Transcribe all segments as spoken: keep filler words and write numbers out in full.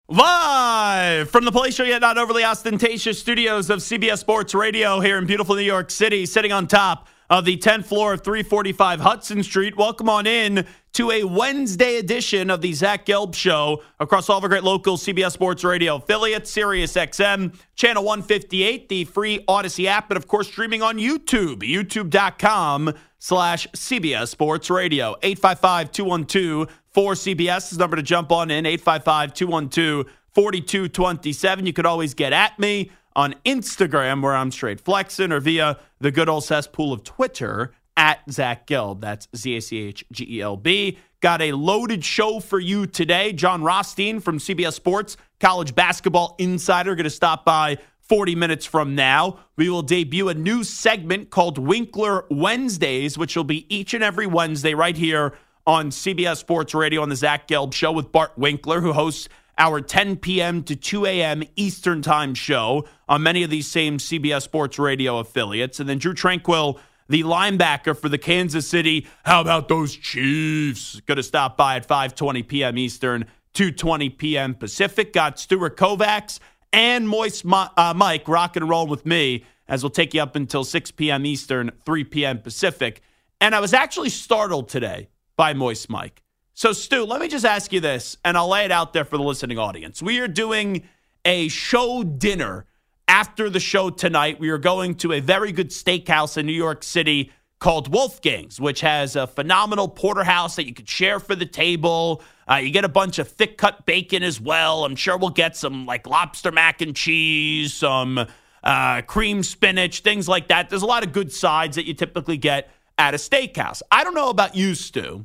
Live from the palatial yet not overly ostentatious studios of C B S Sports Radio here in beautiful New York City, sitting on top of the tenth floor of three forty-five Hudson Street. Welcome on in to a Wednesday edition of the Zach Gelb Show across all the great local C B S Sports Radio affiliates, Sirius X M, Channel one fifty-eight, the free Odyssey app, and of course streaming on YouTube, youtube.com slash CBS Sports Radio. eight five five, two one two, four C B S is the number to jump on in, eight five five, two one two, four two two seven. You could always get at me on Instagram, where I'm straight flexing, or via the good old cesspool of Twitter, at Zach Gelb. That's Z A C H G E L B. Got a loaded show for you today. John Rothstein from C B S Sports, college basketball insider, going to stop by forty minutes from now. We will debut a new segment called Winkler Wednesdays, which will be each and every Wednesday right here on C B S Sports Radio on the Zach Gelb Show with Bart Winkler, who hosts our ten p.m. to two a.m. Eastern Time show on many of these same C B S Sports Radio affiliates. And then Drew Tranquill, the linebacker for the Kansas City, how about those Chiefs? Going to stop by at five twenty p.m. Eastern, two twenty p.m. Pacific. Got Stuart Kovacs and Moist uh, Mike rocking and rolling with me, as we'll take you up until six p.m. Eastern, three p.m. Pacific. And I was actually startled today by Moist Mike. So, Stu, let me just ask you this, and I'll lay it out there for the listening audience. We are doing a show dinner after the show tonight. We are going to a very good steakhouse in New York City called Wolfgang's, which has a phenomenal porterhouse that you could share for the table. Uh, you get a bunch of thick-cut bacon as well. I'm sure we'll get some, like, lobster mac and cheese, some uh, cream spinach, things like that. There's a lot of good sides that you typically get at a steakhouse. I don't know about you, Stu,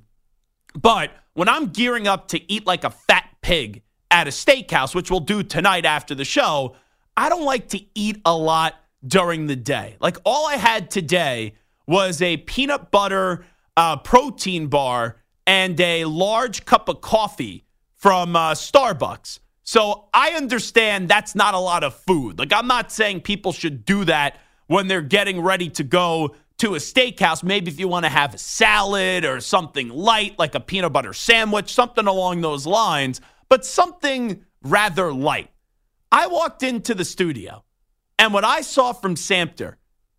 but when I'm gearing up to eat like a fat pig at a steakhouse, which we'll do tonight after the show, I don't like to eat a lot during the day. Like, all I had today was a peanut butter uh, protein bar and a large cup of coffee from uh, Starbucks. So I understand that's not a lot of food. Like, I'm not saying people should do that when they're getting ready to go to a steakhouse. Maybe if you want to have a salad or something light, like a peanut butter sandwich, something along those lines, but something rather light. I walked into the studio, and what I saw from Samter,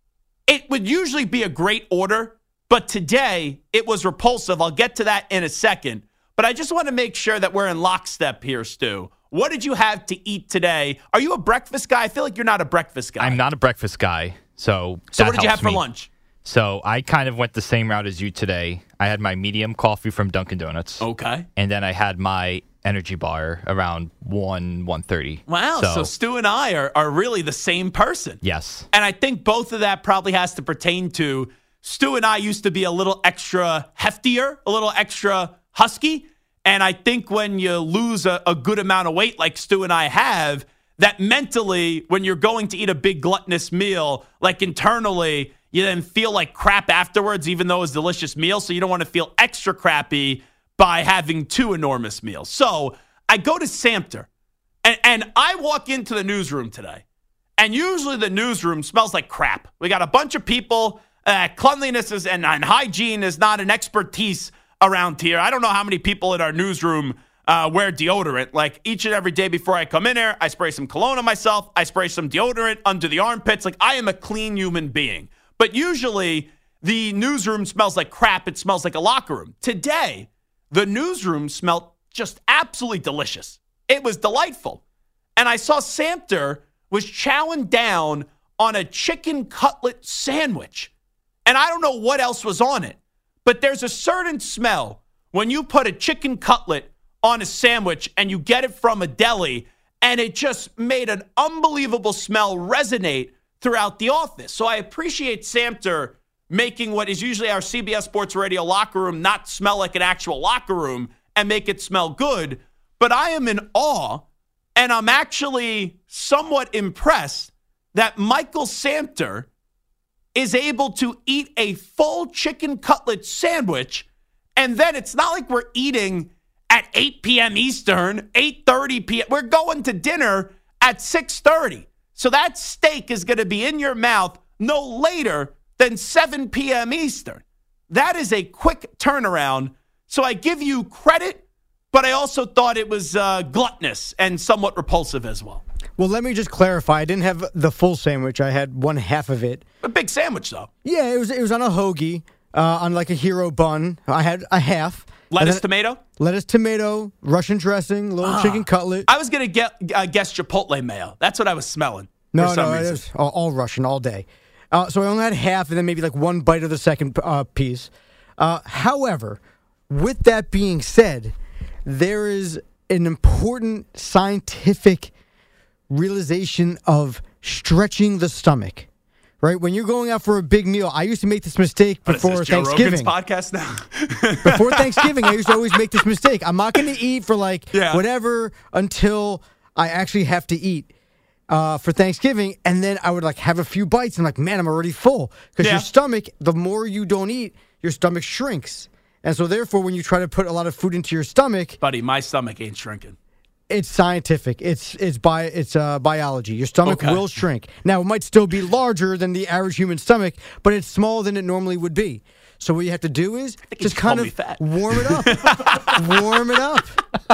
it would usually be a great order, but today it was repulsive. I'll get to that in a second, but I just want to make sure that we're in lockstep here, Stu. What did you have to eat today? Are you a breakfast guy? I feel like you're not a breakfast guy. I'm not a breakfast guy, so So that what did you have helps for me. lunch? So I kind of went the same route as you today. I had my medium coffee from Dunkin' Donuts. Okay. And then I had my energy bar around one, one thirty. Wow, so, so Stu and I are, are really the same person. Yes. And I think both of that probably has to pertain to Stu and I used to be a little extra heftier, a little extra husky. And I think when you lose a, a good amount of weight like Stu and I have, that mentally, when you're going to eat a big gluttonous meal, like internally, you then feel like crap afterwards, even though it's a delicious meal. So you don't want to feel extra crappy by having two enormous meals. So I go to Samter, and, and I walk into the newsroom today. And usually the newsroom smells like crap. We got a bunch of people. Uh, cleanliness is, and, and hygiene is not an expertise around here. I don't know how many people in our newsroom uh, wear deodorant. Like, each and every day before I come in there, I spray some cologne on myself. I spray some deodorant under the armpits. Like, I am a clean human being. But usually the newsroom smells like crap. It smells like a locker room. Today, the newsroom smelled just absolutely delicious. It was delightful. And I saw Samter was chowing down on a chicken cutlet sandwich. And I don't know what else was on it, but there's a certain smell when you put a chicken cutlet on a sandwich and you get it from a deli, and it just made an unbelievable smell resonate throughout the office. So I appreciate Samter making what is usually our C B S Sports Radio locker room not smell like an actual locker room and make it smell good. But I am in awe, and I'm actually somewhat impressed that Michael Samter is able to eat a full chicken cutlet sandwich, and then it's not like we're eating at eight p.m. Eastern, eight thirty p.m. We're going to dinner at six thirty. So that steak is going to be in your mouth no later than seven p.m. Eastern. That is a quick turnaround. So I give you credit but I also thought it was uh, gluttonous and somewhat repulsive as well. Well, let me just clarify. I didn't have the full sandwich. I had one half of it. A big sandwich, though. Yeah, it was it was on a hoagie, uh, on like a hero bun. I had a half. Lettuce, then, tomato? Lettuce, tomato, Russian dressing, little ah. chicken cutlet. I was going to get uh, guess Chipotle mayo. That's what I was smelling. No, for some no, reason. it was all, all Russian all day. Uh, so I only had half and then maybe like one bite of the second uh, piece. Uh, however, with that being said, there is an important scientific realization of stretching the stomach. Right? When you're going out for a big meal, I used to make this mistake before what is this, Joe Thanksgiving. Rogan's podcast now? Before Thanksgiving, I used to always make this mistake. I'm not going to eat for like yeah. whatever until I actually have to eat. Uh, for Thanksgiving, and then I would like have a few bites and like, man, I'm already full. Because yeah. your stomach, the more you don't eat, your stomach shrinks. And so therefore, when you try to put a lot of food into your stomach, buddy, my stomach ain't shrinking. It's scientific. It's it's bi- it's uh, biology. Your stomach okay. will shrink. Now, it might still be larger than the average human stomach, but it's smaller than it normally would be. So what you have to do is just kind of warm it up. Warm it up.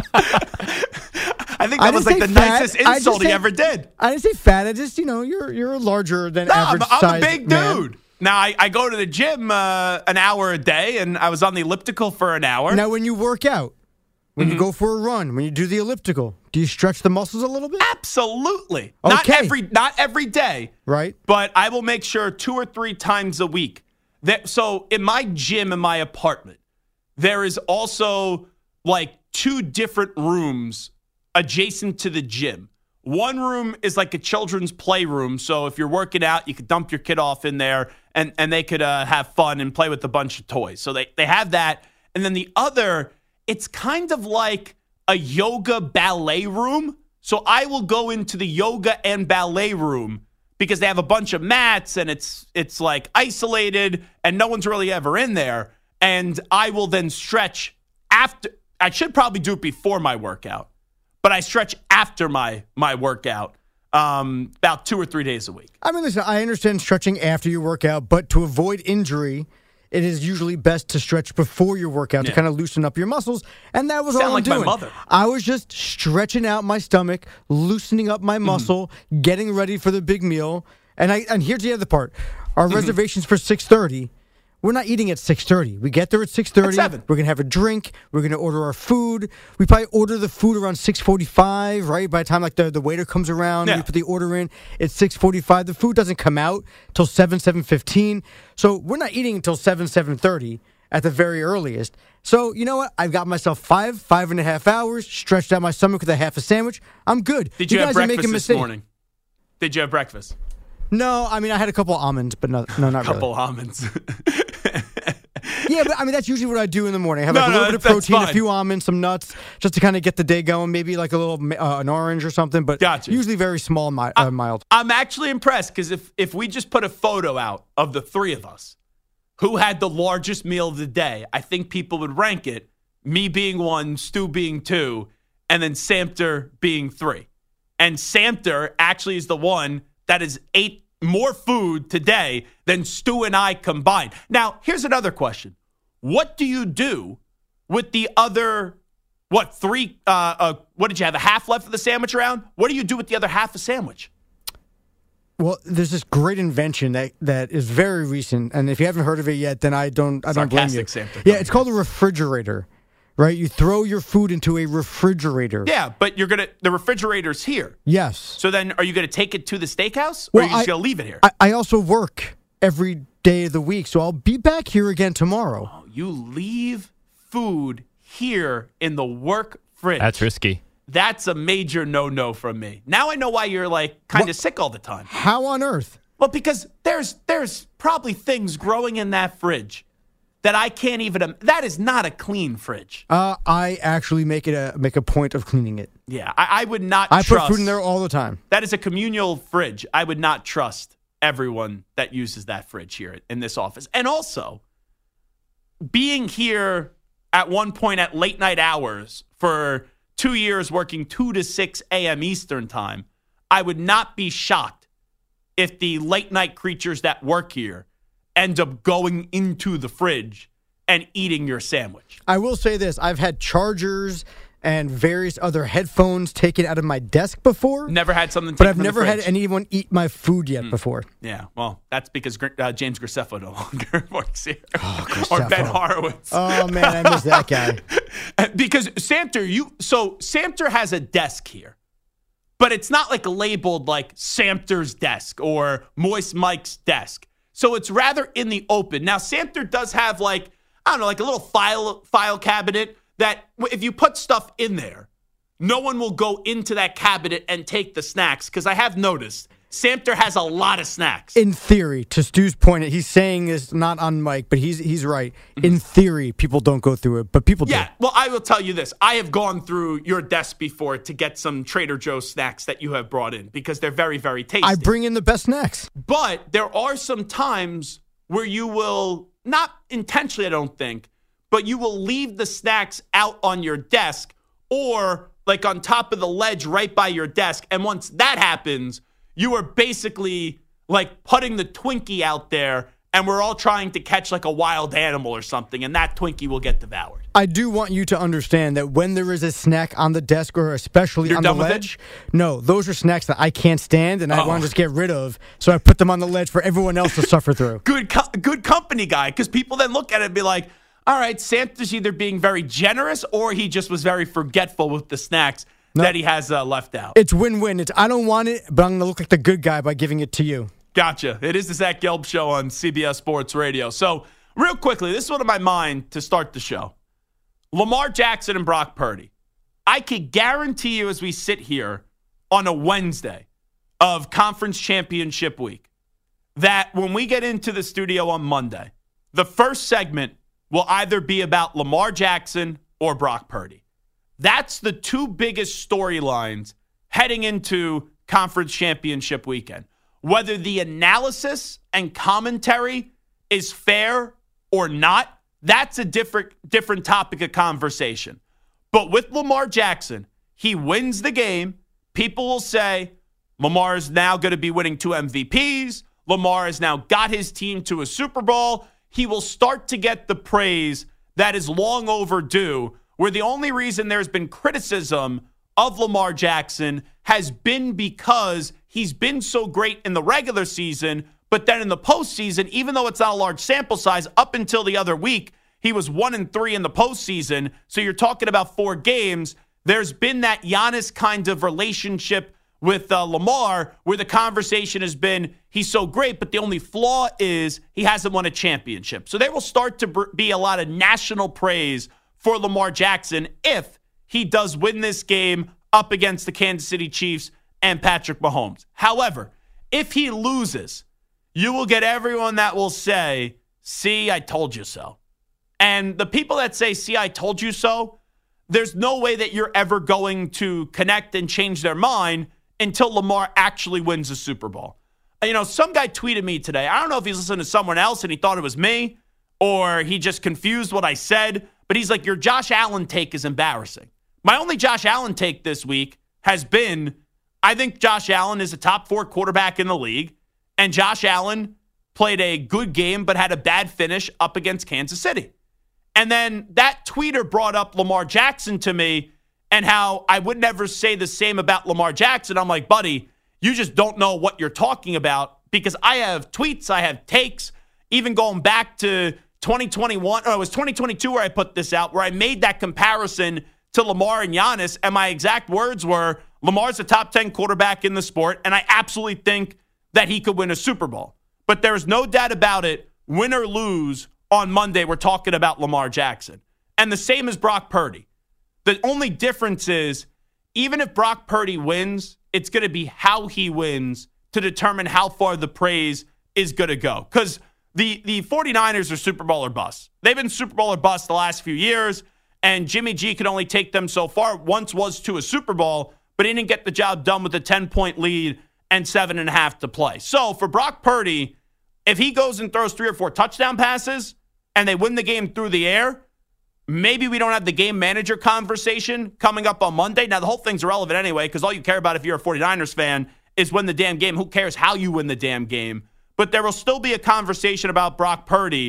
I think that I was like the fat. nicest insult he say, ever did. I didn't say fat. I just, you know, you're you're a larger than no, average I'm, size I'm a big man. dude. Now, I, I go to the gym uh, an hour a day, and I was on the elliptical for an hour. Now, when you work out, when mm-hmm. you go for a run, when you do the elliptical, do you stretch the muscles a little bit? Absolutely. Okay. Not every not every day. Right. But I will make sure two or three times a week. That, so in my gym in my apartment, there is also like two different rooms adjacent to the gym. One room is like a children's playroom. So if you're working out, you could dump your kid off in there and, and they could uh, have fun and play with a bunch of toys. So they, they have that. And then the other, it's kind of like a yoga ballet room. So I will go into the yoga and ballet room because they have a bunch of mats and it's it's like isolated and no one's really ever in there. And I will then stretch after. I should probably do it before my workout, but I stretch after my my workout um, about two or three days a week. I mean, listen, I understand stretching after your workout, but to avoid injury, it is usually best to stretch before your workout yeah. to kind of loosen up your muscles. And that was Sound all like I'm doing. My mother. I was just stretching out my stomach, loosening up my muscle, mm-hmm. getting ready for the big meal. And I and here's the other part. Our mm-hmm. reservations for six thirty. We're not eating at six thirty. We get there at six thirty. At seven. We're going to have a drink. We're going to order our food. We probably order the food around six forty-five, right? By the time like the, the waiter comes around, yeah. we put the order in. It's six forty-five. The food doesn't come out till seven, seven fifteen. So we're not eating until seven, seven thirty at the very earliest. So you know what? I've got myself five, five and a half hours, stretched out my stomach with a half a sandwich. I'm good. Did you, you have guys breakfast this morning? Did you have breakfast? No, I mean, I had a couple of almonds, but no, no not a couple really. almonds. Yeah, but I mean, that's usually what I do in the morning. I have no, like a no, little bit of protein, fine. a few almonds, some nuts, just to kind of get the day going. Maybe like a little, uh, an orange or something, but gotcha. usually very small, mi- uh, mild. I'm actually impressed because if, if we just put a photo out of the three of us, who had the largest meal of the day, I think people would rank it, me being one, Stu being two, and then Samter being three. And Samter actually is the one that has ate more food today than Stu and I combined. Now, here's another question. What do you do with the other, what, three, uh, uh, what did you have, a half left of the sandwich around? What do you do with the other half of the sandwich? Well, there's this great invention that, that is very recent, and if you haven't heard of it yet, then I don't I don't blame you. Samter, yeah, it's called a refrigerator, right? You throw your food into a refrigerator. Yeah, but you're gonna the refrigerator's here. Yes. So then, are you gonna take it to the steakhouse, or well, are you just I, gonna leave it here? I, I also work every day of the week, so I'll be back here again tomorrow. Oh, you leave food here in the work fridge. That's risky. That's a major no-no from me. Now I know why you're like kind of sick all the time. How on earth? Well, because there's there's probably things growing in that fridge that I can't even. That is not a clean fridge. Uh, I actually make it a make a point of cleaning it. Yeah, I, I would not. I trust, put food in there all the time. That is a communal fridge. I would not trust everyone that uses that fridge here in this office. And also, being here at one point at late night hours for two years working two to six a.m. Eastern time, I would not be shocked if the late night creatures that work here end up going into the fridge and eating your sandwich. I will say this. I've had chargers and various other headphones taken out of my desk before. Never had something But taken I've from the never had fridge. anyone eat my food yet Mm. before. Yeah, well, that's because uh, James Graceffo no longer works here. Oh, or Ben Graceffo. Horowitz. Oh, man, I miss that guy. Because Samter, you so Samter has a desk here, but it's not like labeled like Samter's desk or Moist Mike's desk. So it's rather in the open. Now, Samter does have like, I don't know, like a little file file cabinet that if you put stuff in there, no one will go into that cabinet and take the snacks, because I have noticed Samter has a lot of snacks. In theory, to Stu's point, he's saying this not on mic, but he's he's right. In theory, people don't go through it, but people Yeah, do. well, I will tell you this. I have gone through your desk before to get some Trader Joe's snacks that you have brought in because they're very, very tasty. I bring in the best snacks. But there are some times where you will, not intentionally, I don't think, but you will leave the snacks out on your desk or like on top of the ledge right by your desk. And once that happens, you are basically like putting the Twinkie out there, and we're all trying to catch like a wild animal or something, and that Twinkie will get devoured. I do want you to understand that when there is a snack on the desk or especially You're on the done with ledge, no, those are snacks that I can't stand and I Oh. want to just get rid of. So I put them on the ledge for everyone else to suffer through. Good co- good company guy, because people then look at it and be like, all right, Santa's either being very generous or he just was very forgetful with the snacks No. that he has uh, left out. It's win-win. It's I don't want it, but I'm going to look like the good guy by giving it to you. Gotcha. It is the Zach Gelb Show on C B S Sports Radio. So, real quickly, this is what on my mind to start the show. Lamar Jackson and Brock Purdy. I could guarantee you as we sit here on a Wednesday of Conference Championship Week that when we get into the studio on Monday, the first segment will either be about Lamar Jackson or Brock Purdy. That's the two biggest storylines heading into Conference Championship Weekend. Whether the analysis and commentary is fair or not, that's a different different topic of conversation. But with Lamar Jackson, he wins the game. People will say, Lamar is now going to be winning two M V Ps. Lamar has now got his team to a Super Bowl. He will start to get the praise that is long overdue, where the only reason there's been criticism of Lamar Jackson has been because he's been so great in the regular season, but then in the postseason, even though it's not a large sample size, up until the other week, he was one and three in the postseason. So you're talking about four games. There's been that Giannis kind of relationship with uh, Lamar, where the conversation has been, he's so great, but the only flaw is he hasn't won a championship. So there will start to br- be a lot of national praise for Lamar Jackson if he does win this game up against the Kansas City Chiefs and Patrick Mahomes. However, if he loses, you will get everyone that will say, see, I told you so. And the people that say, see, I told you so, there's no way that you're ever going to connect and change their mind until Lamar actually wins the Super Bowl. You know, some guy tweeted me today. I don't know if he's listening to someone else and he thought it was me or he just confused what I said, but he's like, your Josh Allen take is embarrassing. My only Josh Allen take this week has been, I think Josh Allen is a top four quarterback in the league, and Josh Allen played a good game but had a bad finish up against Kansas City. And then that tweeter brought up Lamar Jackson to me and how I would never say the same about Lamar Jackson. I'm like, buddy, you just don't know what you're talking about, because I have tweets, I have takes, even going back to twenty twenty-one, or it was twenty twenty-two where I put this out, where I made that comparison to Lamar and Giannis, and my exact words were, Lamar's a top ten quarterback in the sport, and I absolutely think that he could win a Super Bowl. But there's no doubt about it, win or lose, on Monday, we're talking about Lamar Jackson. And the same as Brock Purdy. The only difference is, even if Brock Purdy wins, it's going to be how he wins to determine how far the praise is going to go. Because the, the 49ers are Super Bowl or bust. They've been Super Bowl or bust the last few years, and Jimmy G could only take them so far. Once was to a Super Bowl, but he didn't get the job done with a ten-point lead and seven and a half to play. So for Brock Purdy, if he goes and throws three or four touchdown passes and they win the game through the air, maybe we don't have the game manager conversation coming up on Monday. Now, the whole thing's irrelevant anyway, because all you care about if you're a 49ers fan is win the damn game. Who cares how you win the damn game? But there will still be a conversation about Brock Purdy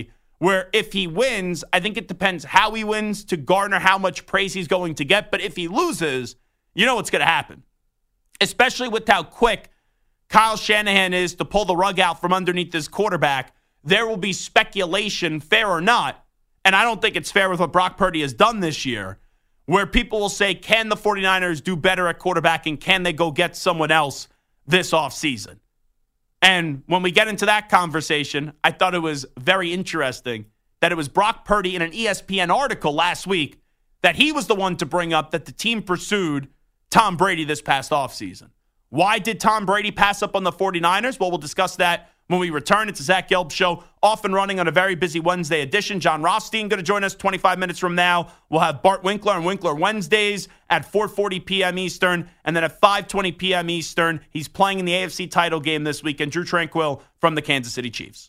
where if he wins, I think it depends how he wins to garner how much praise he's going to get. But if he loses, you know what's going to happen, especially with how quick Kyle Shanahan is to pull the rug out from underneath his quarterback. There will be speculation, fair or not, and I don't think it's fair with what Brock Purdy has done this year, where people will say, can the 49ers do better at quarterback and can they go get someone else this offseason? And when we get into that conversation, I thought it was very interesting that it was Brock Purdy in an E S P N article last week that he was the one to bring up that the team pursued Tom Brady this past offseason. Why did Tom Brady pass up on the 49ers? Well, we'll discuss that when we return. It's a Zach Gelb Show, off and running on a very busy Wednesday edition. John Rothstein going to join us twenty-five minutes from now. We'll have Bart Winkler on Winkler Wednesdays at four forty p.m. Eastern. And then at five twenty p.m. Eastern, he's playing in the A F C title game this weekend. Drew Tranquill from the Kansas City Chiefs.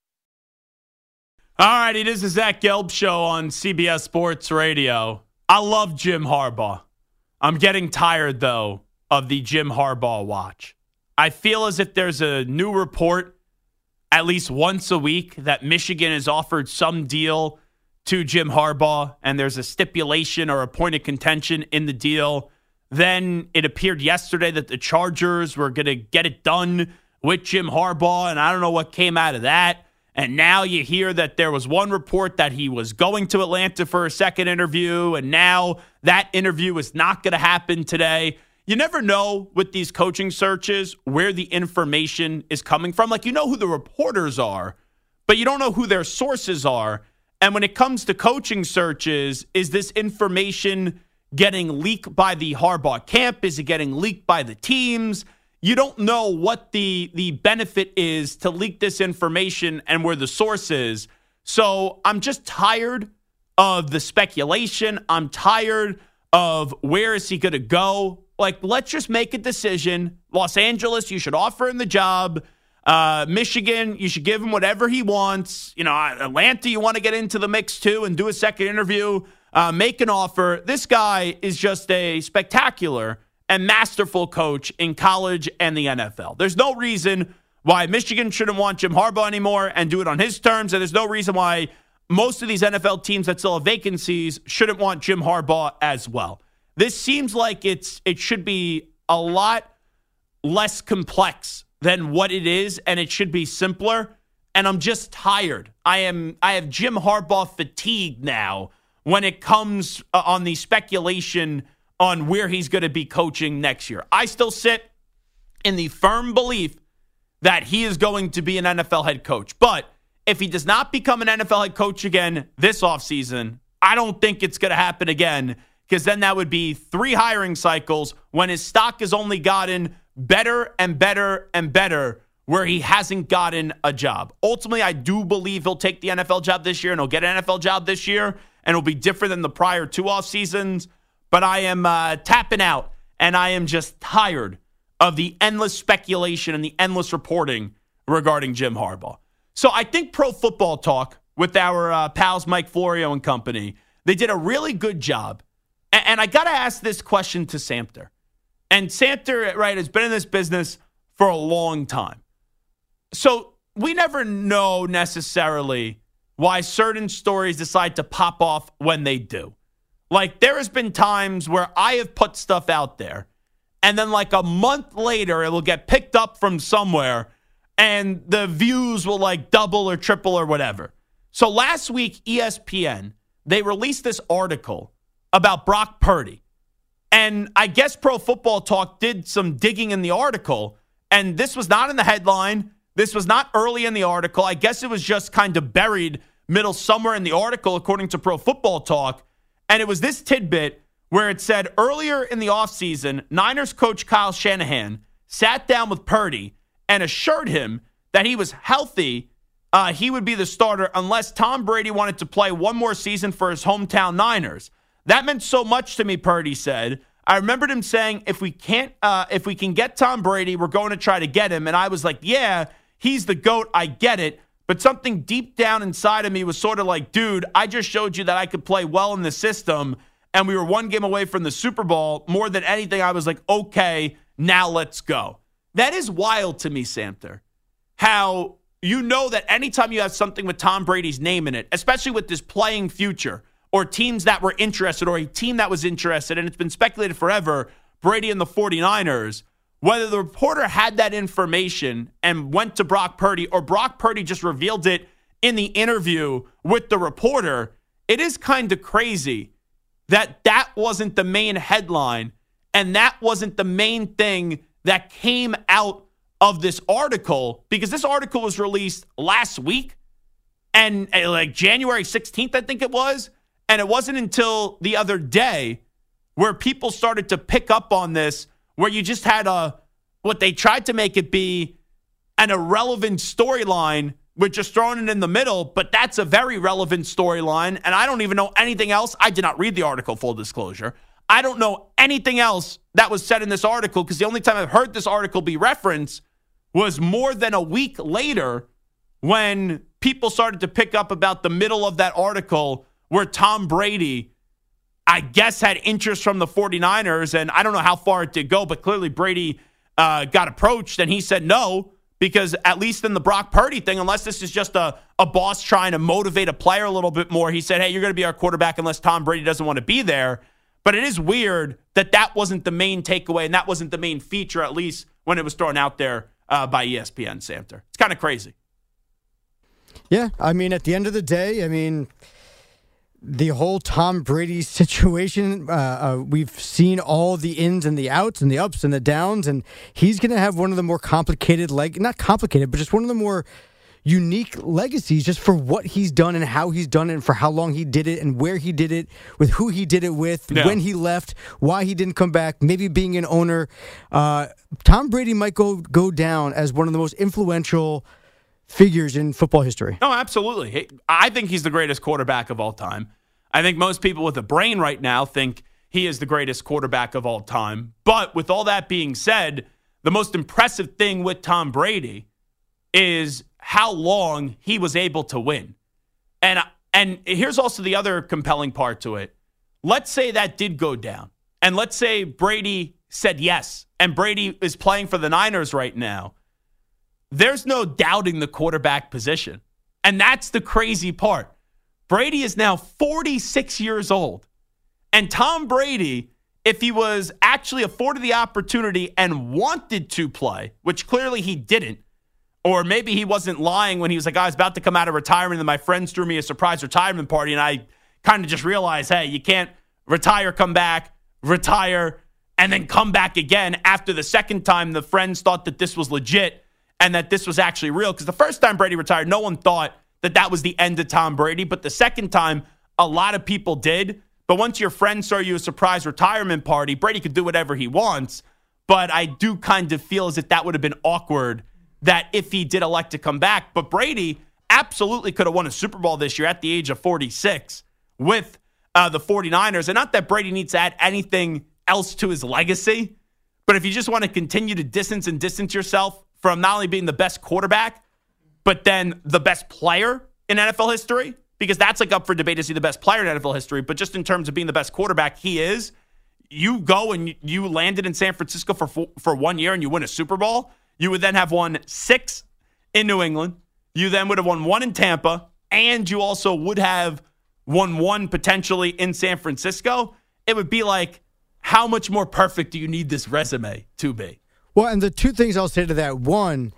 All right, it is the Zach Gelb Show on C B S Sports Radio. I love Jim Harbaugh. I'm getting tired, though, of the Jim Harbaugh watch. I feel as if there's a new report at least once a week that Michigan has offered some deal to Jim Harbaugh, and there's a stipulation or a point of contention in the deal. Then it appeared yesterday that the Chargers were going to get it done with Jim Harbaugh, and I don't know what came out of that. And now you hear that there was one report that he was going to Atlanta for a second interview, and now that interview is not going to happen today. You never know with these coaching searches where the information is coming from. Like, you know who the reporters are, but you don't know who their sources are. And when it comes to coaching searches, is this information getting leaked by the Harbaugh camp? Is it getting leaked by the teams? You don't know what the, the benefit is to leak this information and where the source is. So I'm just tired of the speculation. I'm tired of where is he going to go. Like, let's just make a decision. Los Angeles, you should offer him the job. Uh, Michigan, you should give him whatever he wants. You know, Atlanta, you want to get into the mix too and do a second interview, uh, make an offer. This guy is just a spectacular and masterful coach in college and the N F L. There's no reason why Michigan shouldn't want Jim Harbaugh anymore and do it on his terms. And there's no reason why most of these N F L teams that still have vacancies shouldn't want Jim Harbaugh as well. This seems like it's it should be a lot less complex than what it is, and it should be simpler. And I'm just tired. I am I have Jim Harbaugh fatigue now when it comes uh, on the speculation on where he's going to be coaching next year. I still sit in the firm belief that he is going to be an N F L head coach. But if he does not become an N F L head coach again this offseason, I don't think it's going to happen again, because then that would be three hiring cycles when his stock has only gotten better and better and better where he hasn't gotten a job. Ultimately, I do believe he'll take the N F L job this year and he'll get an N F L job this year, and it'll be different than the prior two off seasons. But I am uh, tapping out, and I am just tired of the endless speculation and the endless reporting regarding Jim Harbaugh. So I think Pro Football Talk with our uh, pals Mike Florio and company, they did a really good job. And, and I got to ask this question to Samter. And Samter, right, has been in this business for a long time. So we never know necessarily why certain stories decide to pop off when they do. Like, there has been times where I have put stuff out there, and then like a month later, it will get picked up from somewhere, and the views will like double or triple or whatever. So last week, E S P N, they released this article about Brock Purdy. And I guess Pro Football Talk did some digging in the article, and this was not in the headline. This was not early in the article. I guess it was just kind of buried middle somewhere in the article, according to Pro Football Talk. And it was this tidbit where it said earlier in the offseason, Niners coach Kyle Shanahan sat down with Purdy and assured him that he was healthy. Uh, he would be the starter unless Tom Brady wanted to play one more season for his hometown Niners. That meant so much to me, Purdy said. I remembered him saying, if we can't, uh, if we can get Tom Brady, we're going to try to get him. And I was like, yeah, he's the GOAT. I get it. But something deep down inside of me was sort of like, dude, I just showed you that I could play well in the system, and we were one game away from the Super Bowl. More than anything, I was like, okay, now let's go. That is wild to me, Samter, how you know that anytime you have something with Tom Brady's name in it, especially with this playing future or teams that were interested or a team that was interested, and it's been speculated forever, Brady and the 49ers, whether the reporter had that information and went to Brock Purdy or Brock Purdy just revealed it in the interview with the reporter, it is kind of crazy that that wasn't the main headline and that wasn't the main thing that came out of this article, because this article was released last week and uh, like January sixteenth, I think it was. And it wasn't until the other day where people started to pick up on this, where you just had a, what they tried to make it be an irrelevant storyline with just throwing it in the middle, but that's a very relevant storyline. And I don't even know anything else. I did not read the article, full disclosure. I don't know anything else that was said in this article, because the only time I've heard this article be referenced was more than a week later when people started to pick up about the middle of that article where Tom Brady, I guess, had interest from the 49ers. And I don't know how far it did go, but clearly Brady uh, got approached and he said no, because at least in the Brock Purdy thing, unless this is just a, a boss trying to motivate a player a little bit more, he said, hey, you're going to be our quarterback unless Tom Brady doesn't want to be there. But it is weird that that wasn't the main takeaway and that wasn't the main feature, at least when it was thrown out there uh, by E S P N, Samter. It's kind of crazy. Yeah, I mean, at the end of the day, I mean, the whole Tom Brady situation, uh, uh, we've seen all the ins and the outs and the ups and the downs, and he's going to have one of the more complicated, like not complicated, but just one of the more unique legacies just for what he's done and how he's done it and for how long he did it and where he did it, with who he did it with, yeah. when he left, why he didn't come back, maybe being an owner. Uh, Tom Brady might go go down as one of the most influential figures in football history. Oh, absolutely. I think he's the greatest quarterback of all time. I think most people with a brain right now think he is the greatest quarterback of all time. But with all that being said, the most impressive thing with Tom Brady is how long he was able to win. And and here's also the other compelling part to it. Let's say that did go down. And let's say Brady said yes, and Brady is playing for the Niners right now. There's no doubting the quarterback position. And that's the crazy part. Brady is now forty-six years old. And Tom Brady, if he was actually afforded the opportunity and wanted to play, which clearly he didn't, or maybe he wasn't lying when he was like, I was about to come out of retirement and my friends threw me a surprise retirement party and I kind of just realized, hey, you can't retire, come back, retire, and then come back again. After the second time, the friends thought that this was legit and that this was actually real. Because the first time Brady retired, no one thought that that was the end of Tom Brady. But the second time, a lot of people did. But once your friends throw you a surprise retirement party, Brady could do whatever he wants. But I do kind of feel as if that would have been awkward, that if he did elect to come back. But Brady absolutely could have won a Super Bowl this year at the age of forty-six with uh, the 49ers. And not that Brady needs to add anything else to his legacy, but if you just want to continue to distance and distance yourself from not only being the best quarterback, but then the best player in N F L history, because that's like up for debate to see the best player in N F L history, but just in terms of being the best quarterback, he is. You go and you landed in San Francisco for for one year and you win a Super Bowl. You would then have won six in New England. You then would have won one in Tampa, and you also would have won one potentially in San Francisco. It would be like, how much more perfect do you need this resume to be? Well, and the two things I'll say to that. One,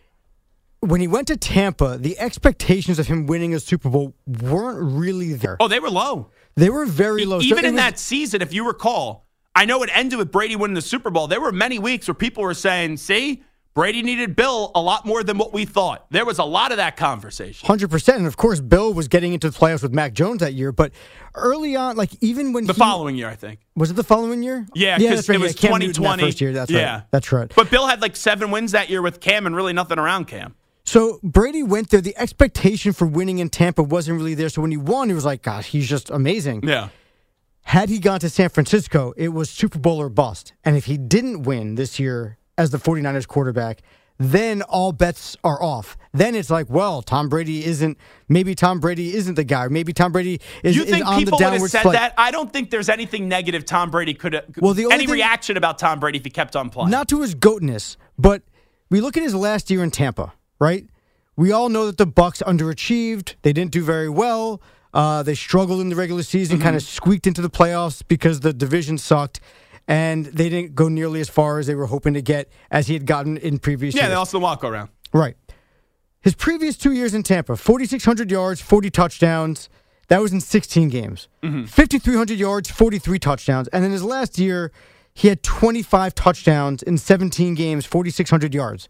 when he went to Tampa, the expectations of him winning a Super Bowl weren't really there. Oh, they were low. They were very low. Even so in was, that season, if you recall, I know it ended with Brady winning the Super Bowl. There were many weeks where people were saying, see, Brady needed Bill a lot more than what we thought. There was a lot of that conversation. one hundred percent. And, of course, Bill was getting into the playoffs with Mac Jones that year. But early on, like even when The he, following year, I think. Was it the following year? Yeah, yeah because right. it was yeah, twenty twenty. That first year. That's yeah. right. That's right. But Bill had like seven wins that year with Cam and really nothing around Cam. So Brady went there. The expectation for winning in Tampa wasn't really there. So when he won, he was like, gosh, he's just amazing. Yeah. Had he gone to San Francisco, it was Super Bowl or bust. And if he didn't win this year as the 49ers quarterback, then all bets are off. Then it's like, well, Tom Brady isn't, maybe Tom Brady isn't the guy. Maybe Tom Brady is, you think is on people the would have downward said slide. that? I don't think there's anything negative Tom Brady could have, well, the only any thing, reaction about Tom Brady if he kept on playing. Not to his goatness, but we look at his last year in Tampa, right? we all know that the Bucks underachieved. They didn't do very well. Uh, they struggled in the regular season, mm-hmm. kind of squeaked into the playoffs because the division sucked, and they didn't go nearly as far as they were hoping to get as he had gotten in previous yeah, years. Yeah, they lost the walk-around. Right. His previous two years in Tampa, forty-six hundred yards, forty touchdowns. That was in sixteen games. Mm-hmm. fifty-three hundred yards, forty-three touchdowns. And then his last year, he had twenty-five touchdowns in seventeen games, forty-six hundred yards.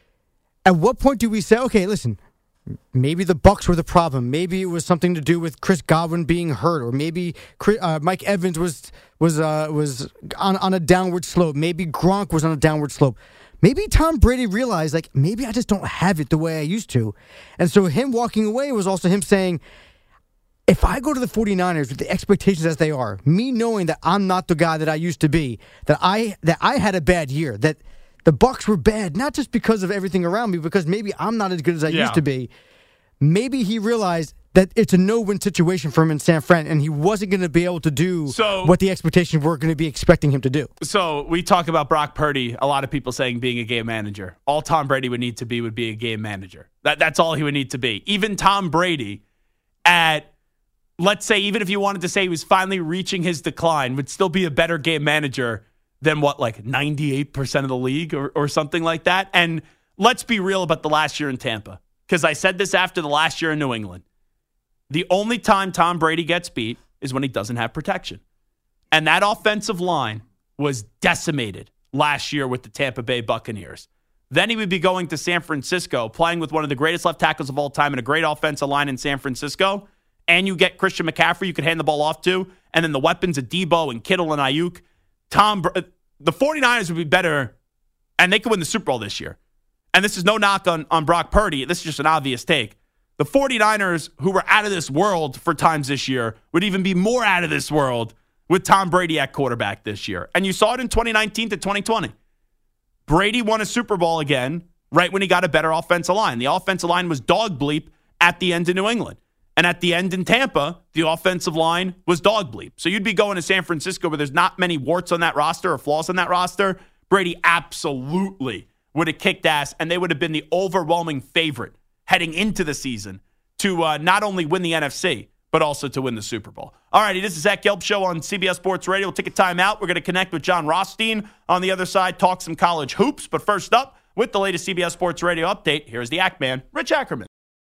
At what point do we say, okay, listen, maybe the Bucks were the problem. Maybe it was something to do with Chris Godwin being hurt, or maybe uh, Mike Evans was was uh, was on, on a downward slope. Maybe Gronk was on a downward slope. Maybe Tom Brady realized, like, maybe I just don't have it the way I used to. And so him walking away was also him saying, if I go to the 49ers with the expectations as they are, me knowing that I'm not the guy that I used to be, that I that I had a bad year, that the Bucs were bad, not just because of everything around me, because maybe I'm not as good as I yeah. used to be. Maybe he realized that it's a no-win situation for him in San Fran, and he wasn't going to be able to do so, what the expectations were going to be expecting him to do. So we talk about Brock Purdy, a lot of people saying being a game manager. All Tom Brady would need to be would be a game manager. That That's all he would need to be. Even Tom Brady at, let's say, even if you wanted to say he was finally reaching his decline, would still be a better game manager than what, like ninety-eight percent of the league or, or something like that. And let's be real about the last year in Tampa, because I said this after the last year in New England. The only time Tom Brady gets beat is when he doesn't have protection. And that offensive line was decimated last year with the Tampa Bay Buccaneers. Then he would be going to San Francisco, playing with one of the greatest left tackles of all time and a great offensive line in San Francisco. And you get Christian McCaffrey you could hand the ball off to. And then the weapons of Debo and Kittle and Ayuk. Tom, the 49ers would be better, and they could win the Super Bowl this year. And this is no knock on, on Brock Purdy. This is just an obvious take. The 49ers, who were out of this world for times this year, would even be more out of this world with Tom Brady at quarterback this year. And you saw it in twenty nineteen to twenty twenty. Brady won a Super Bowl again right when he got a better offensive line. The offensive line was dog bleep at the end in New England. And at the end in Tampa, the offensive line was dog bleep. So you'd be going to San Francisco where there's not many warts on that roster or flaws on that roster. Brady absolutely would have kicked ass, and they would have been the overwhelming favorite heading into the season to uh, not only win the N F C, but also to win the Super Bowl. All righty, this is Zach Gelb Show on C B S Sports Radio. We'll take a time out. We're going to connect with John Rothstein on the other side, talk some college hoops. But first up, with the latest C B S Sports Radio update, here's the Act Man, Rich Ackerman.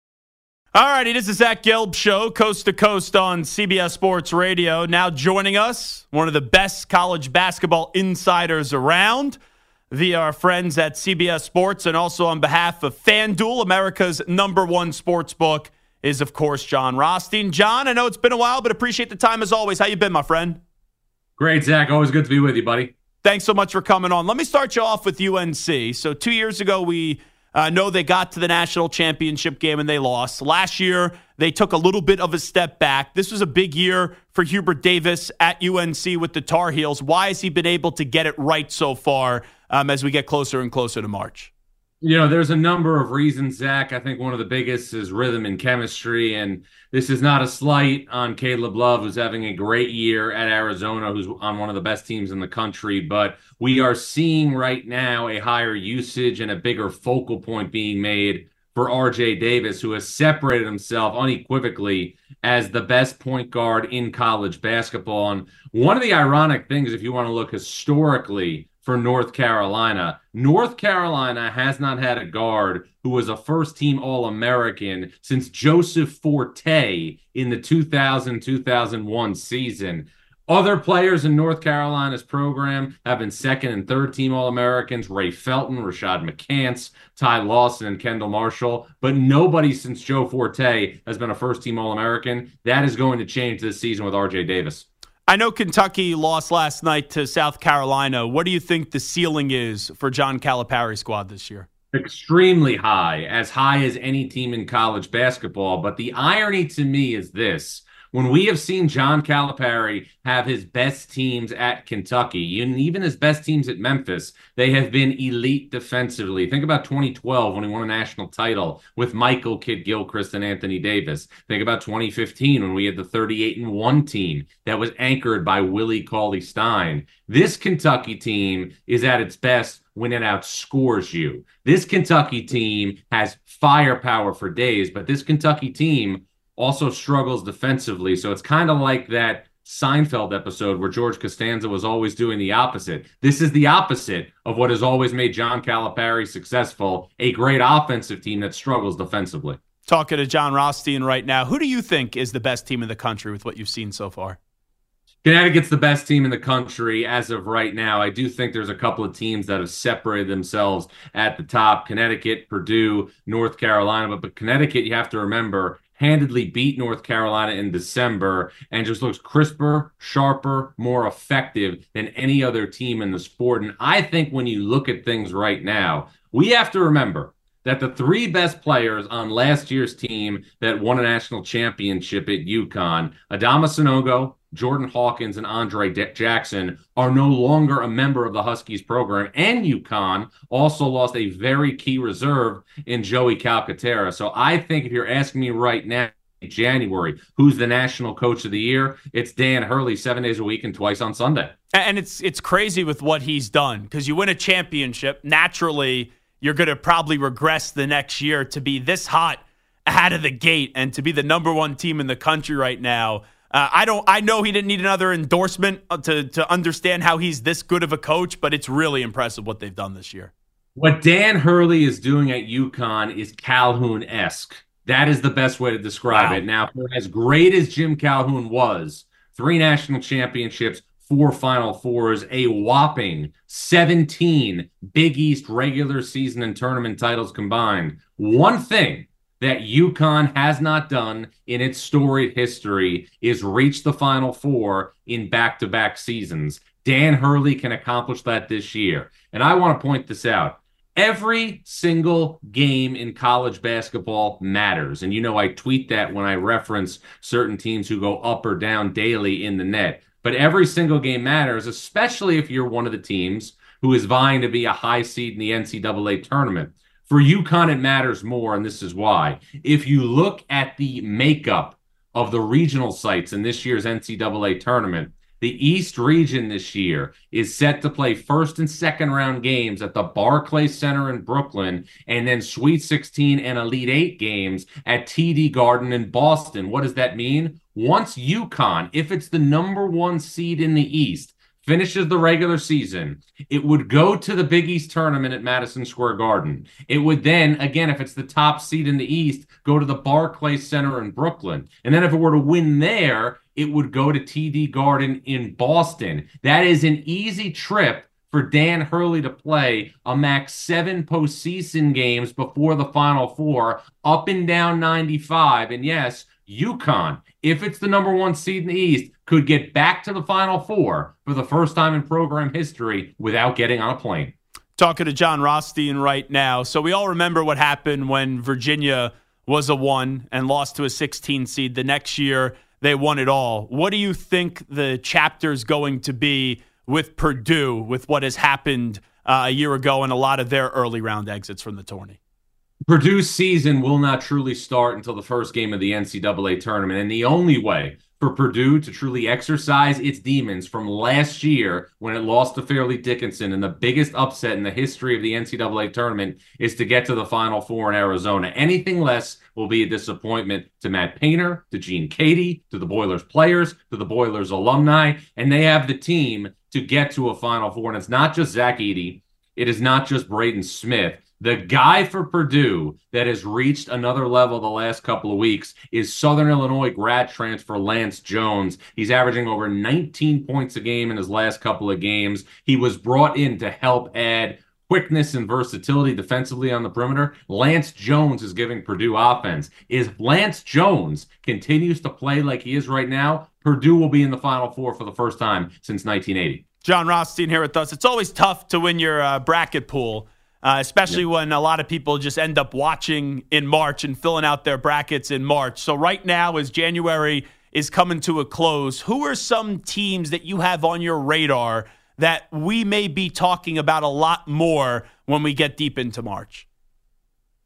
All righty, this is Zach Gelb Show, coast to coast on C B S Sports Radio. Now joining us, one of the best college basketball insiders around, via our friends at C B S Sports, and also on behalf of FanDuel, America's number one sports book, is, of course, John Rothstein. John, I know it's been a while, but appreciate the time as always. How you been, my friend? Great, Zach. Always good to be with you, buddy. Thanks so much for coming on. Let me start you off with U N C. So two years ago, we uh, know they got to the national championship game and they lost. Last year, they took a little bit of a step back. This was a big year for Hubert Davis at U N C with the Tar Heels. Why has he been able to get it right so far um, as we get closer and closer to March? You know, there's a number of reasons, Zach. I think one of the biggest is rhythm and chemistry. And this is not a slight on Caleb Love, who's having a great year at Arizona, who's on one of the best teams in the country. But we are seeing right now a higher usage and a bigger focal point being made for R J Davis, who has separated himself unequivocally as the best point guard in college basketball. And one of the ironic things, if you want to look historically for North Carolina, North Carolina has not had a guard who was a first-team All-American since Joseph Forte in the two thousand two thousand one season. Other players in North Carolina's program have been second and third-team All-Americans: Ray Felton, Rashad McCants, Ty Lawson, and Kendall Marshall. But nobody since Joe Forte has been a first-team All-American. That is going to change this season with R J Davis. I know Kentucky lost last night to South Carolina. What do you think the ceiling is for John Calipari's squad this year? Extremely high, as high as any team in college basketball. But the irony to me is this. When we have seen John Calipari have his best teams at Kentucky, and even his best teams at Memphis, they have been elite defensively. Think about twenty twelve when he won a national title with Michael Kidd-Gilchrist and Anthony Davis. Think about twenty fifteen when we had the thirty-eight and one team that was anchored by Willie Cauley-Stein. This Kentucky team is at its best when it outscores you. This Kentucky team has firepower for days, but this Kentucky team also struggles defensively. So it's kind of like that Seinfeld episode where George Costanza was always doing the opposite. This is the opposite of what has always made John Calipari successful, a great offensive team that struggles defensively. Talking to John Rothstein right now, who do you think is the best team in the country with what you've seen so far? Connecticut's the best team in the country as of right now. I do think there's a couple of teams that have separated themselves at the top. Connecticut, Purdue, North Carolina. But, but Connecticut, you have to remember, handedly beat North Carolina in December and just looks crisper, sharper, more effective than any other team in the sport. And I think when you look at things right now, we have to remember that the three best players on last year's team that won a national championship at UConn, Adama Sanogo, Jordan Hawkins, and Andre De- Jackson, are no longer a member of the Huskies program. And UConn also lost a very key reserve in Joey Calcaterra. So I think if you're asking me right now, January, who's the national coach of the year, it's Dan Hurley, seven days a week and twice on Sunday. And it's it's crazy with what he's done, because you win a championship, naturally you're going to probably regress the next year to be this hot out of the gate and to be the number one team in the country right now. Uh, I don't. I know he didn't need another endorsement to to understand how he's this good of a coach, but it's really impressive what they've done this year. What Dan Hurley is doing at UConn is Calhoun-esque. That is the best way to describe wow. it. Now, for as great as Jim Calhoun was, three national championships, four Final Fours, a whopping seventeen Big East regular season and tournament titles combined. One thing that UConn has not done in its storied history is reach the Final Four in back-to-back seasons. Dan Hurley can accomplish that this year. And I want to point this out. Every single game in college basketball matters. And you know I tweet that when I reference certain teams who go up or down daily in the net. But every single game matters, especially if you're one of the teams who is vying to be a high seed in the N C double A tournament. For UConn, it matters more, and this is why. If you look at the makeup of the regional sites in this year's N C double A tournament, the East region this year is set to play first and second round games at the Barclays Center in Brooklyn, and then Sweet sixteen and Elite Eight games at T D Garden in Boston. What does that mean? Once UConn, if it's the number one seed in the East, finishes the regular season, it would go to the Big East tournament at Madison Square Garden. It would then, again, if it's the top seed in the East, go to the Barclays Center in Brooklyn. And then if it were to win there, it would go to T D Garden in Boston. That is an easy trip for Dan Hurley to play a max seven postseason games before the Final Four, up and down ninety-five. And yes, UConn, if it's the number one seed in the East, could get back to the Final Four for the first time in program history without getting on a plane. Talking to John Rothstein right now. So we all remember what happened when Virginia was a one and lost to a sixteen seed. The next year, they won it all. What do you think the chapter's going to be with Purdue, with what has happened uh, a year ago and a lot of their early round exits from the tourney? Purdue's season will not truly start until the first game of the N C double A tournament. And the only way for Purdue to truly exercise its demons from last year when it lost to Fairleigh Dickinson in the biggest upset in the history of the N C double A tournament is to get to the Final Four in Arizona. Anything less will be a disappointment to Matt Painter, to Gene Cady, to the Boilers players, to the Boilers alumni, and they have the team to get to a Final Four. And it's not just Zach Edey. It is not just Braden Smith. The guy for Purdue that has reached another level the last couple of weeks is Southern Illinois grad transfer Lance Jones. He's averaging over nineteen points a game in his last couple of games. He was brought in to help add quickness and versatility defensively on the perimeter. Lance Jones is giving Purdue offense. If Lance Jones continues to play like he is right now, Purdue will be in the Final Four for the first time since nineteen eighty. John Rothstein here with us. It's always tough to win your uh, bracket pool. Uh, especially yep. when a lot of people just end up watching in March and filling out their brackets in March. So right now, as January is coming to a close, who are some teams that you have on your radar that we may be talking about a lot more when we get deep into March? It's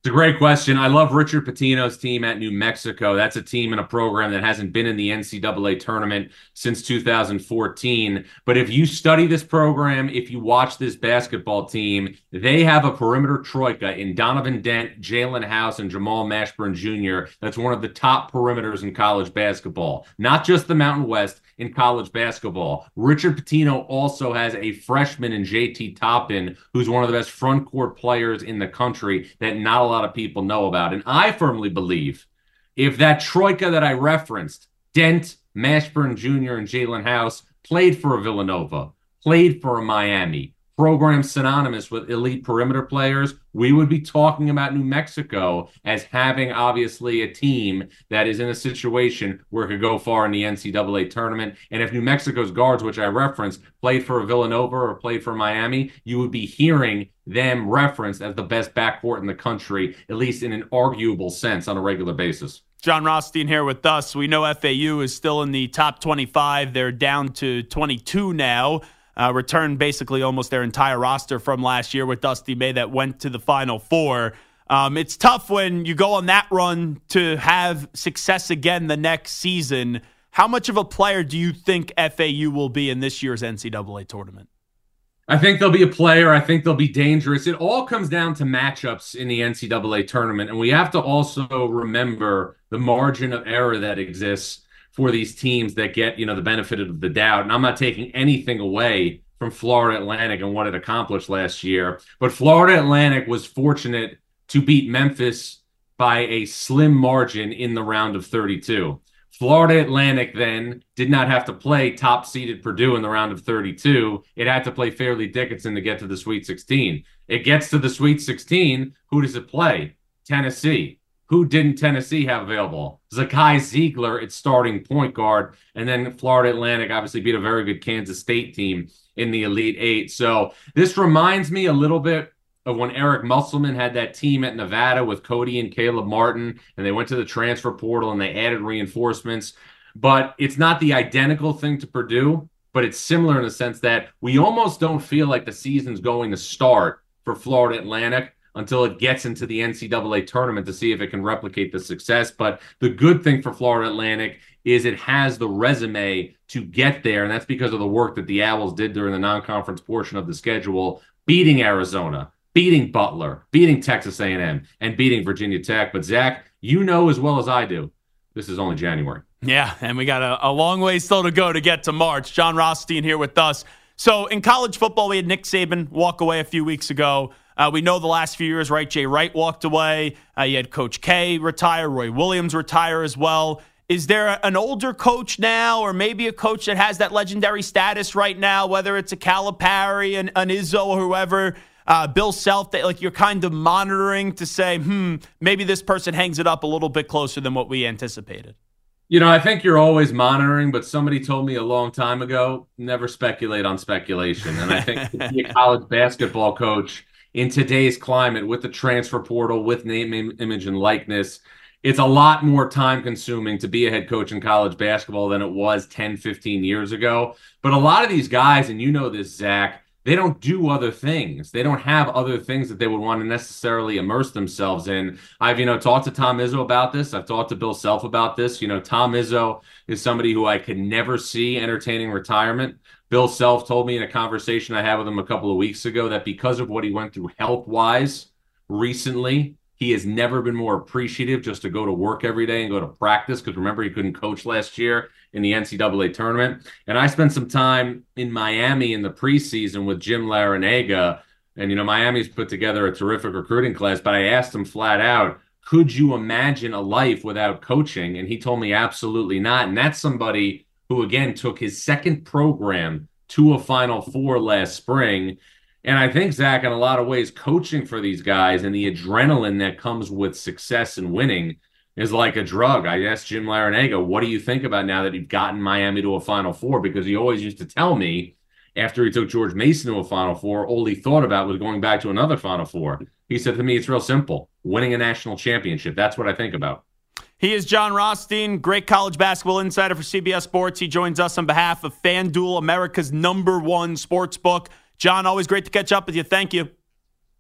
It's a great question. I love Richard Pitino's team at New Mexico. That's a team and a program that hasn't been in the N C double A tournament since two thousand fourteen. But if you study this program, if you watch this basketball team, they have a perimeter troika in Donovan Dent, Jalen House, and Jamal Mashburn Junior That's one of the top perimeters in college basketball. Not just the Mountain West, in college basketball. Richard Pitino also has a freshman in J T Toppin, who's one of the best front court players in the country that not a lot of people know about. And I firmly believe if that troika that I referenced, Dent, Mashburn Junior, and Jalen House, played for a Villanova, played for a Miami, program synonymous with elite perimeter players, we would be talking about New Mexico as having obviously a team that is in a situation where it could go far in the N C double A tournament. And if New Mexico's guards, which I referenced, played for Villanova or played for Miami, you would be hearing them referenced as the best backcourt in the country, at least in an arguable sense on a regular basis. John Rothstein here with us. We know F A U is still in the top twenty-five. They're down to twenty-two now. Uh, returned basically almost their entire roster from last year with Dusty May that went to the Final Four. Um, it's tough when you go on that run to have success again the next season. How much of a player do you think F A U will be in this year's N C double A tournament? I think they'll be a player. I think they'll be dangerous. It all comes down to matchups in the N C double A tournament. And we have to also remember the margin of error that exists for these teams that get, you know, the benefit of the doubt. And I'm not taking anything away from Florida Atlantic and what it accomplished last year. But Florida Atlantic was fortunate to beat Memphis by a slim margin in the round of thirty-two. Florida Atlantic then did not have to play top-seeded Purdue in the round of thirty-two. It had to play Fairleigh Dickinson to get to the Sweet sixteen. It gets to the Sweet sixteen. Who does it play? Tennessee. Who didn't Tennessee have available? Zakai Ziegler, its starting point guard. And then Florida Atlantic obviously beat a very good Kansas State team in the Elite Eight. So this reminds me a little bit of when Eric Musselman had that team at Nevada with Cody and Caleb Martin, and they went to the transfer portal and they added reinforcements. But it's not the identical thing to Purdue, but it's similar in the sense that we almost don't feel like the season's going to start for Florida Atlantic until it gets into the N C double A tournament to see if it can replicate the success. But the good thing for Florida Atlantic is it has the resume to get there, and that's because of the work that the Owls did during the non-conference portion of the schedule, beating Arizona, beating Butler, beating Texas A and M, and beating Virginia Tech. But, Zach, you know as well as I do, this is only January. Yeah, and we got a, a long way still to go to get to March. John Rothstein here with us. So in college football, we had Nick Saban walk away a few weeks ago. Uh, we know the last few years, right? Jay Wright walked away. Uh, you had Coach K retire. Roy Williams retire as well. Is there an older coach now, or maybe a coach that has that legendary status right now, whether it's a Calipari, an, an Izzo, or whoever, uh, Bill Self, that like you're kind of monitoring to say, hmm, maybe this person hangs it up a little bit closer than what we anticipated? You know, I think you're always monitoring, but somebody told me a long time ago, never speculate on speculation. And I think to be a college basketball coach in today's climate with the transfer portal, with name, image, and likeness, it's a lot more time consuming to be a head coach in college basketball than it was ten, fifteen years ago. But a lot of these guys, and you know this, Zach, they don't do other things. They don't have other things that they would want to necessarily immerse themselves in. I've, you know, talked to Tom Izzo about this. I've talked to Bill Self about this. You know, Tom Izzo is somebody who I could never see entertaining retirement. Bill Self told me in a conversation I had with him a couple of weeks ago that because of what he went through health-wise recently, he has never been more appreciative just to go to work every day and go to practice, because remember, he couldn't coach last year in the N C double A tournament. And I spent some time in Miami in the preseason with Jim Larinaga, and, you know, Miami's put together a terrific recruiting class, but I asked him flat out, could you imagine a life without coaching? And he told me absolutely not. And that's somebody who, again, took his second program to a Final Four last spring. And I think, Zach, in a lot of ways, coaching for these guys and the adrenaline that comes with success and winning is like a drug. I asked Jim Larinaga, what do you think about now that you've gotten Miami to a Final Four? Because he always used to tell me after he took George Mason to a Final Four, all he thought about was going back to another Final Four. He said to me, it's real simple. Winning a national championship. That's what I think about. He is John Rothstein, great college basketball insider for C B S Sports. He joins us on behalf of FanDuel, America's number one sports book. John, always great to catch up with you. Thank you.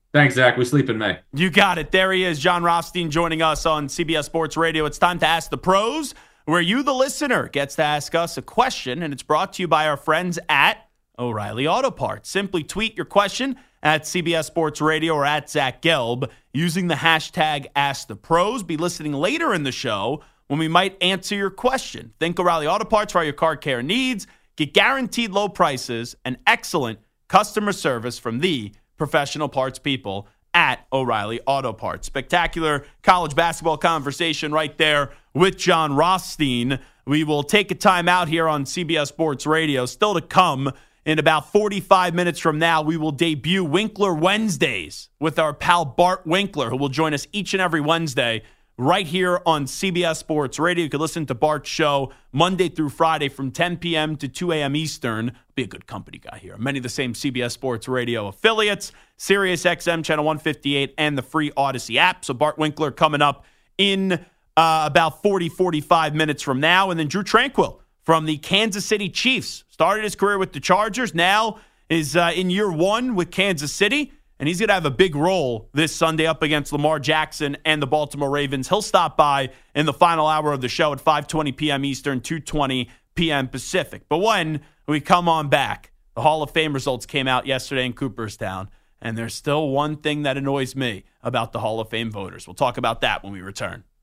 Thanks, Zach. We sleep in May. You got it. There he is, Jon Rothstein, joining us on C B S Sports Radio. It's time to Ask the Pros, where you, the listener, gets to ask us a question, and it's brought to you by our friends at O'Reilly Auto Parts. Simply tweet your question at C B S Sports Radio or at Zach Gelb using the hashtag Ask the Pros. Be listening later in the show when we might answer your question. Think O'Reilly Auto Parts for all your car care needs. Get guaranteed low prices and excellent customer service from the professional parts people at O'Reilly Auto Parts. Spectacular college basketball conversation right there with Jon Rothstein. We will take a time out here on C B S Sports Radio. Still to come, in about forty-five minutes from now, we will debut Winkler Wednesdays with our pal Bart Winkler, who will join us each and every Wednesday right here on C B S Sports Radio. You can listen to Bart's show Monday through Friday from ten p.m. to two a.m. Eastern. Be a good company guy here. Many of the same C B S Sports Radio affiliates, Sirius X M Channel one fifty-eight, and the free Odyssey app. So Bart Winkler coming up in uh, about forty, forty-five minutes from now. And then Drew Tranquill from the Kansas City Chiefs. Started his career with the Chargers, now is uh, in year one with Kansas City. And he's going to have a big role this Sunday up against Lamar Jackson and the Baltimore Ravens. He'll stop by in the final hour of the show at five twenty p.m. Eastern, two twenty p.m. Pacific. But when we come on back, the Hall of Fame results came out yesterday in Cooperstown, and there's still one thing that annoys me about the Hall of Fame voters. We'll talk about that when we return.